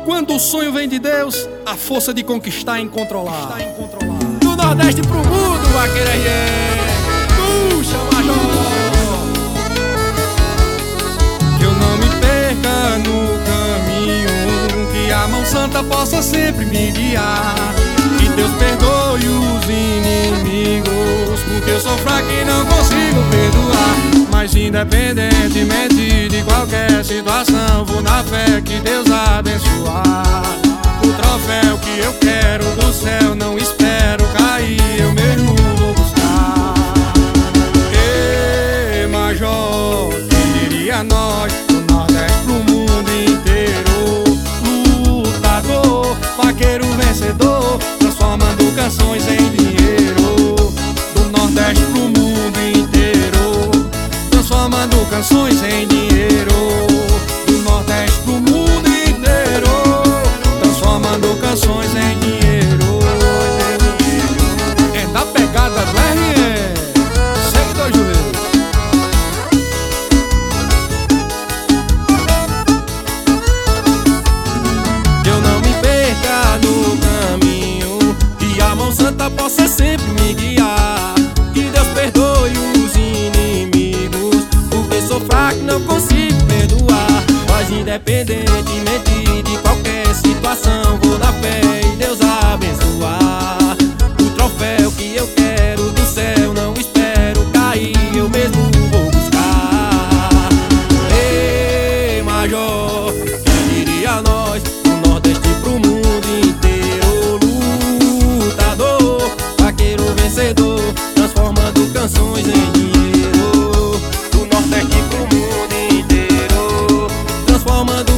Quando o sonho vem de Deus, a força de conquistar é incontrolável. Do Nordeste pro mundo, vaqueira puxa, Major. Que eu não me perca no caminho, que a mão santa possa sempre me guiar. Que Deus perdoe os inimigos, porque eu sou fraco e não consigo perdoar. Mas independentemente de qualquer situação, vou na fé que Deus abençoar. O troféu que eu quero do céu, não espero cair, eu mesmo vou buscar. Ei, Major, quem diria nós, do Nordeste pro mundo inteiro. Lutador, vaqueiro vencedor, transformando canções em dinheiro. Do Nordeste pro mundo inteiro, transformando canções em dinheiro. Do Nordeste pro mundo inteiro, transformando canções em dinheiro. É da pegada do RE, segue dois joelhos. Que eu não me perca no caminho, que a mão santa possa sempre me guiar. Que Deus perdoe os inimigos, porque sou fraco e não consigo perdoar. Mas independentemente de qualquer situação, vou na fé e Deus abençoar. O troféu que eu quero do céu, não espero cair, eu mesmo vou buscar. Ei, Major, quem diria nós, do Nordeste pro mundo inteiro. Lutador, vaqueiro vencedor, transformando canções em dinheiro. Do Nordeste pro mundo inteiro, transformando